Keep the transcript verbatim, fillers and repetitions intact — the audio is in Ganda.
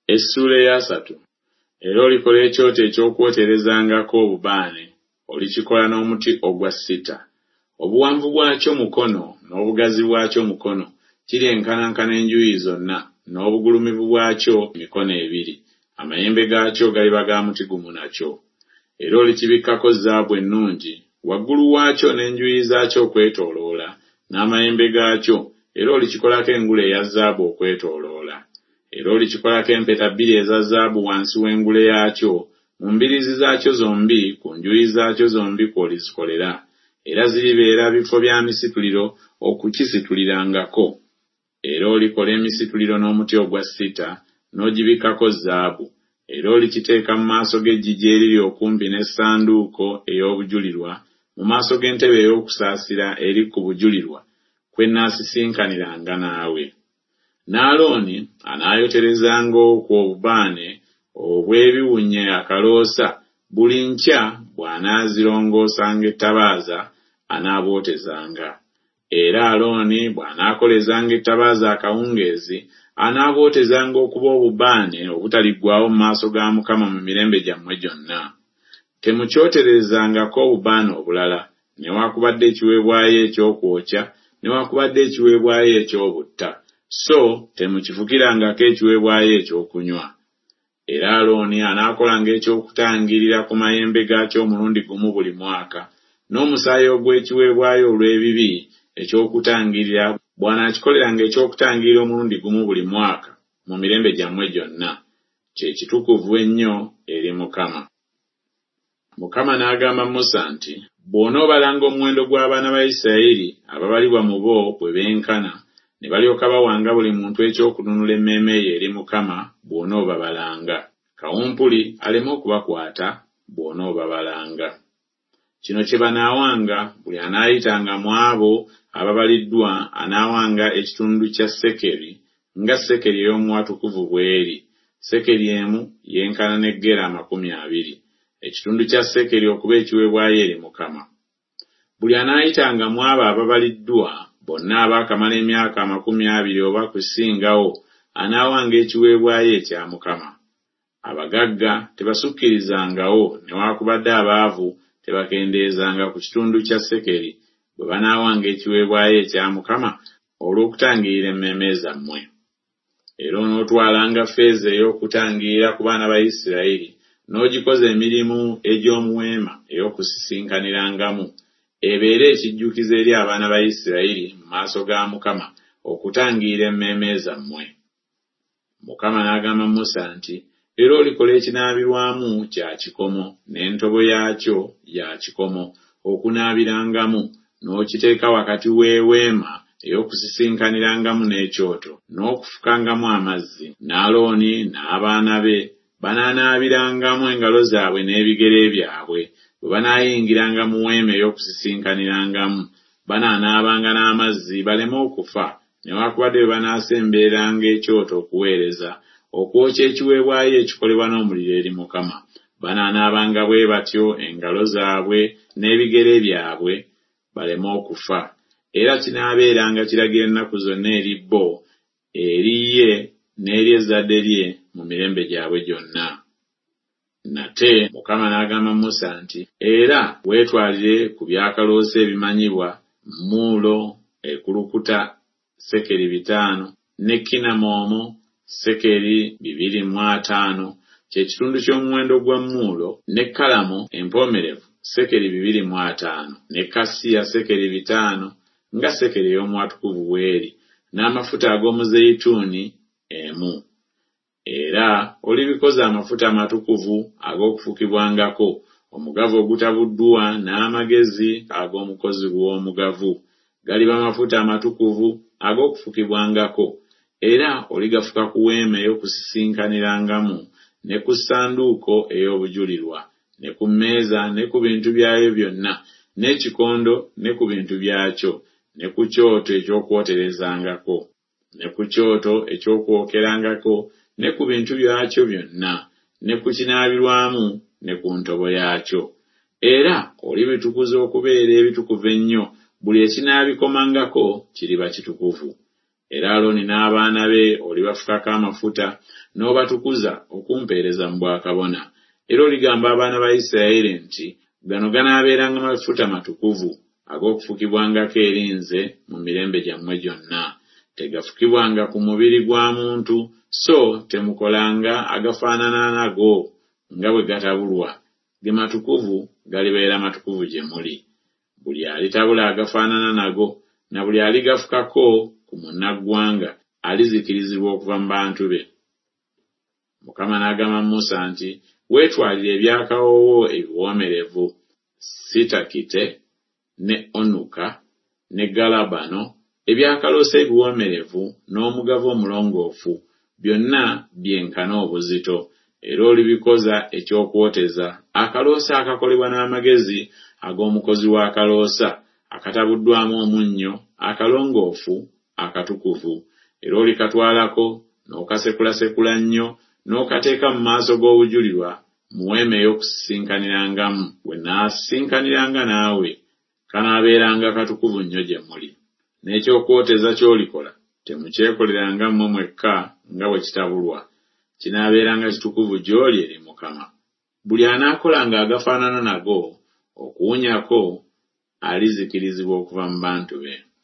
Essula ya asatu. Era olikola ekyoto eky'okwoterezangako obubaane, olikikola n'omuti ogwa sita. Obuwanvu bwakyo mukono n'obugazi bwakyo mukono kiryenkanankana enjuuyi zonna, n'obugulumivu bwakyo mikono ebiri. Amayembe gaakyo galiba ga muti gumu nakyo. Era olikibikkako zaabu ennungi waggulu waakyo n'enjuuyi zaakyo okwetooloola, n'amayembe gaakyo, era olikikolako engule eya zaabu okwetooloola. Era olikikolako empeta bbiri eza zaabu wansi w'engule yaakyo, mu mbiriizi zaakyo zombi, ku njuuyi zaakyo zombi kw'olizikolera. Era ziribeera bifo bya misituliro okukisitulirangako. Era olikola emisituliro n'omuti ogwa sita, n'ogibikkako zaabu. Era olikiteeka mu maaso g'eggigi eriri okumpi n'essanduuko ey'obujulirwa, mu maaso g'entebe ey'okusaasira eri ku bujulirwa, kwe nnaasisinkaniranga naawe. N'Alooni anaayoterezanga okwo obubaane obw'ebiwunye akaloosa, buli nkya bw'anaazirongoosanga ettabaaza anaabwotezanga. Era Alooni bw'anaakolezanga ettabaaza akawungeezi, anaabwotezanga okuba obubaane obutaliggwaawo mu maaso ga Mukama mu mirembe gyammwe gyonna. Temukyoterezangako obubaane obulala, newaakubadde ekiweebwayo eky'okwokya, newaakubadde ekiweebwayo eky'obutta, so temukifukirangako ekiweebwayo ekyokunywa. Era Alooni anaakolanga eky'okutangirira ku mayembe gaakyo omulundi gumu buli mwaka, n'omusaayi ogw'ekiweebwayo olw'ebibi eky'okutangirira bw'anaakikoleranga eky'okutangirira omulundi gumu buli mwaka mu mirembe gyammwe gyonna. Kye kitukuvu ennyo eri Mukama. Mukama n'agamba Musa nti, bw'onoobalanga omuwendo gw'abaana ba Isirayiri ababalibwa mu bo bwe benkana, ne balyoka bawanga buli muntu ekyokununula emmeeme ye eri Mukama bw'onoobabalanga. Kawumpuli aleme okubakwata bw'onoobabalanga. Kino kye banaawanga, buli anaayitanga mu abo ababaliddwa anaawanga ekitundu kya sekeri, nga sekeri ey'omu watukuvu bw'eri. Sekeri emu yenkana ne gera amakumi abiri. Ekitundu kya sekeri okuba ekiweebwayo eri Mukama. Buli anaayitanga mu abo ababaliddwa, bonna abaakamala emyaka amakumi abiri oba kusingawo, anaawanga ekiweebwayo ekya Mukama. Abagagga tebasukkirizangawo, newaakubadde abaavu tebakendeezanga ku kitundu kya sekeri bwe banaawanga ekiweebwayo ekya Mukama olw'okutangirira emmeeme zammwe. Era onootwalanga ffeeza ey'okutangirira ku baana ba Isirayiri, n'ogikoza emirimu egy'omu weema ey'okusisinkaniramu, ebeere ekijjukizo eri abaana ba Isirayiri mu maaso ga Mukama okutangirira emmeeme zammwe. Mukama n'agamba Musa nti, era olikola ekinaabirwamu kya kikomo, n'entobo yaakyo ya kikomo okunaabirangamu, n'okiteeka wakati w'eweema ey'okusisinkaniramu n'ekyoto, n'okufukangamu amazzi. N'Alooni n'abaana be banaanaabirangamu engalo zaabwe n'ebigere byabwe bwe banaayingiranga mu weema ey'okusisinkaniramu. Banaanaabanga n'amazzi baleme okufa, newaakubadde bwe banaasembereranga ekyoto okuweereza, okwokya ekiweebwayo ekikolebwa n'omuliro eri Mukama. Banaanaabanga bwe batyo engalo zaabwe n'ebigere byabwe baleme okufa. Era kinaabeeranga kiragira ennaku zonna eri bo, eri ye n'eri ezzadde lye mu mirembe gyabwe gyonna. Nate Mukama n'agamba Musa nti, era weetwalire ku byakaloosa ebimanyibwa, mulo ekulukuta sekeri bitaano, ne kinamoomo sekeri bibiri mu ataano, kye kitundu ky'omuwendo gwa mulo, ne kalamu empoomerevu sekeri bibiri mu ataano, ne kasiya sekeri bitaano, nga sekeri ey'omu watukuvu bw'eri, n'amafuta ag'omuzeyituuni emu. Era olibikoza amafuta amatukuvu ag'okufukibwangako, omugavu ogutabuddwa n'amagezi ag'omukozi w'omugavu. Galiba amafuta amatukuvu ag'okufukibwangako, era oligafuka ku weema ey'okusisinkaniramu, ne ku ssanduuko ey'obujulirwa, ne ku mmeeza, ne ku bintu byayo byonna, n'ekikondo, ne ku bintu byakyo, ne ku kyoto eky'okwoterezangako, ne ku kyoto eky'okwokerangako, ne ku bintu byakyo byonna, ne ku kinaabirwamu, ne ku ntobo yaakyo. Era olibitukuza okubeera ebitukuvu ennyo, buli ekinaabikomangako kiriba kitukuvu. Era Alooni n'abaana be olibafukako amafuta n'obatukuza okumpeereza mu bwakabona. Era oligamba abaana ba Isirayiri nti gano ganaabeeranga mafuta matukuvu ag'okufukibwangako erinze mu mirembe gyammwe gyonna. Tegafukibwanga ku mubiri gwa muntu, so temukolanga agafaanana nago nga bwe gatabulwa. Ge matukuvu galibeera matukuvu gye muli. Buli alitabula agafaanana nago na buli aligafukako ku munnaggwanga alizikirizibwa okuva mu bantu be. Mukama n'agamba Musa nti, weetwalire ebyakawoowo ebiwoomerevu, sitakite, ne onuka, ne galabano, ebyakaloosa ebiwoomerevu n'omugava omulongoofu, byonna byenkana obuzito, era olibikoza ekyokwoteza, akaloosa akakolebwa n'amagezi ag'omukozi w'akaloosa, akatabuddwamu omunnyo, akalongoofu, akatukuvu. Era olikatwalako n'okasekulasekula nnyo, n'okateeka mu maaso g'obujulirwa mu weema ey'okusisinkanyirangamu. Bwe nnaasisinkaniranga naawe, kanaabeeranga katukuvu nnyo gye muli. N'ekyokwoteza ky'olikola temukyekoleranga mmwe mwekka nga bwe kitabulwa. Kinaabeeranga kitukuvu gy'oli eri Mukama. Buli anaakolanga agafaanana nago okuwunyako alizikirizibwa okuva mu bantu be.